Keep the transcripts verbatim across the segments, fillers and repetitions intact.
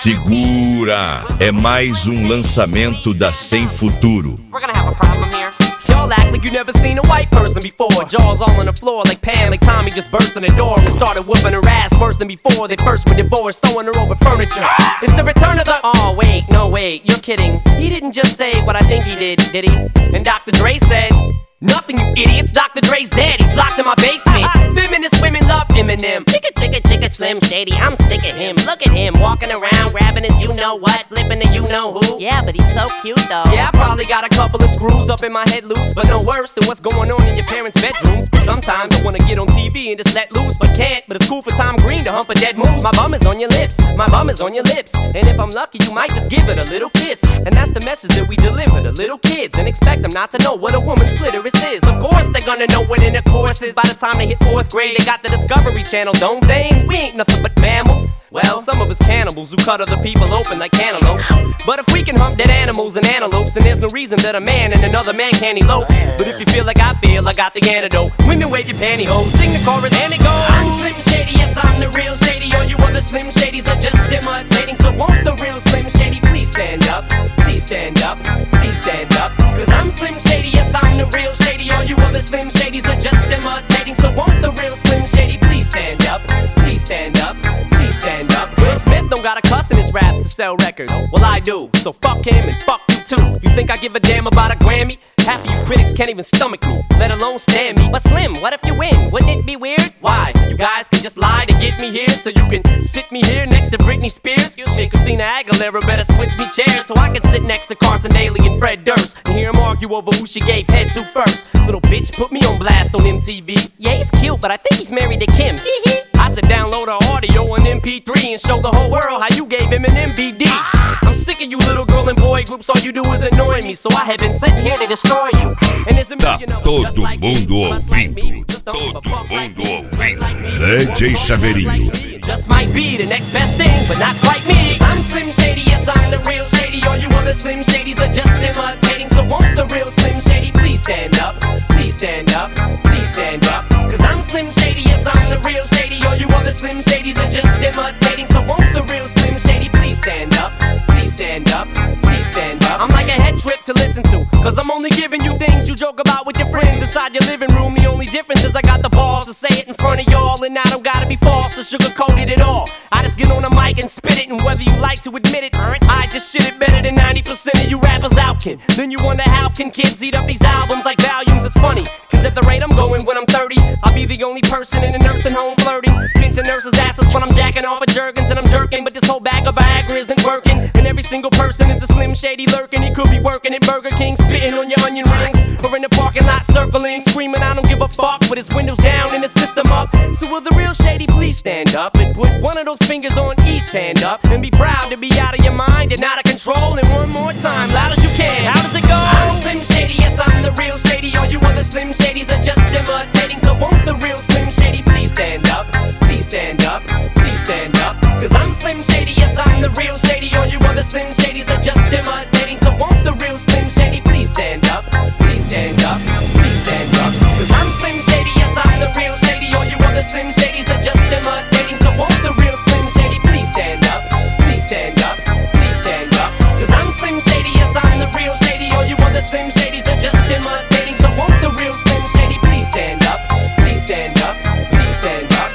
Segura! É mais um lançamento da Sem Futuro. We're gonna have a problem here. Y'all act like you never seen a white person before. Jaws all on the floor like Pam, like Tommy just burst in the door and started whooping her ass worse than before. They first were divorced, sewing her over furniture. It's the return of the... Oh, wait, no, wait, you're kidding. He didn't just say what I think he did, did he? And Doctor Dre said... Nothing, you idiots. Doctor Dre's dead. He's locked in my basement. Feminist women love Eminem. Chicka, chicka, chicka, Slim Shady. I'm sick of him. Look at him walking around, grabbing his you-know-what, flipping the you-know-who. Yeah, but he's so cute, though. Yeah, I probably got a couple of screws up in my head loose, but no worse than what's going on in your parents' bedrooms. But sometimes I wanna get on T V and just let loose, but can't. But it's cool for Tom Green to hump a dead moose. My bum is on your lips. My bum is on your lips. And if I'm lucky, you might just give it a little kiss. And that's the message that we deliver to little kids, and expect them not to know what a woman's clitoris is. Of course they're gonna know what intercourse is. By the time they hit fourth grade, they got the Discovery Channel, don't they? We ain't nothing but mammals. Well, some of us cannibals who cut other people open like cantaloupes. But if we can hump dead animals and antelopes, then there's no reason that a man and another man can't elope. But if you feel like I feel, I got the antidote. Women wave your pantyhose, sing the chorus and it goes. I'm Slim Shady, yes I'm the real Shady. All you other Slim Shadys are just imitating. So won't the real Slim Shady please stand up? Please stand up, please stand up. Cause I'm Slim Shady, yes I'm the real Shady. All you other Slim Shadys are just imitating. So won't the real Slim Shady please stand up? Please stand up, please stand up. Will Smith don't got a cuss in his raps to sell records. Well I do, so fuck him and fuck you too. You think I give a damn about a Grammy? Half of you critics can't even stomach me, let alone stand me. But Slim, what if you win? Wouldn't it be weird? Why? So you guys can just lie to get me here, so you can sit me here next to Britney Spears? Shit, Christina Aguilera better switch me chairs, so I can sit next to Carson Daly and Fred Durst and hear them argue over who she gave head to first. Little bitch put me on blast on M T V. Yeah, he's cute, but I think he's married to Kim. I should download her audio on M P three and show the whole world how you gave him an M V D. I'm sick of you little girl and boy groups, all you do is annoy me, so I have been sitting here to destroy you. And there's a million of us just like me, just like me, just don't give a fuck like me, just like me. D J Chaveirinho. Just might be the next best thing, but not quite me. I'm Slim Shady, yes I'm the real Shady. All you other Slim Shadys are just imitating. So won't the real Slim Shady please stand up? Please stand up, please stand up. Cause I'm Slim Shady, yes I'm the real Shady. All you other Slim Shadys are just imitating. So won't the real Slim Shady please stand up? Please stand up, please stand up. I'm like a head trip to listen to, cause I'm only giving you things you joke about with your friends inside your living room. The only difference is I got the balls to say it in front of y'all, and I don't gotta be false or sugarcoated at all. I just get on a mic and spit it, and whether you like to admit it, I just shit it better than ninety percent of you rappers out, kid. Then you wonder how can kids eat up these albums like volumes? It's funny, cause at the rate I'm going when I'm thirty, I'll be the only person in a nursing home flirting, pinching nurses' asses when I'm jacking off of Jergens and I'm jerking. But this whole bag of Viagra isn't working, and every single person is a Slim Shady lurking. He could be working at Burger King, spitting on your onion rings, or in the parking lot circling, screaming I don't give a fuck with his windows down and his system up. So will the real Shady please stand up and put one of those fingers on each hand up and be proud to be out of your mind and out of control? And one more time, loud as you can, how does it go? I'm Slim Shady, yes I'm the real Shady. All you other Slim Shadys are just imitating. So won't the real Slim Shady please stand up? Please stand up, please stand up. Cause I'm Slim Shady, yes I'm the real Shady. All you other Slim Shadys are just imitating. So won't the real Slim Shady please stand up? Please stand up, please stand up. Cause I'm Slim Shady, yes I'm the real Shady. All you other Slim Shadys are just imitating. So won't the real Slim Shady please stand up? Please stand up, please stand up. Cause I'm Slim Shady, yes I'm the real Shady. All you other Slim Shadys are just imitating. So won't the real Slim Shady please stand up? Please stand up, please stand up.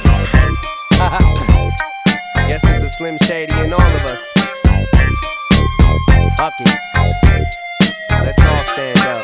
Guess there's a Slim Shady in all of us. Fuck it. Let's all stand up.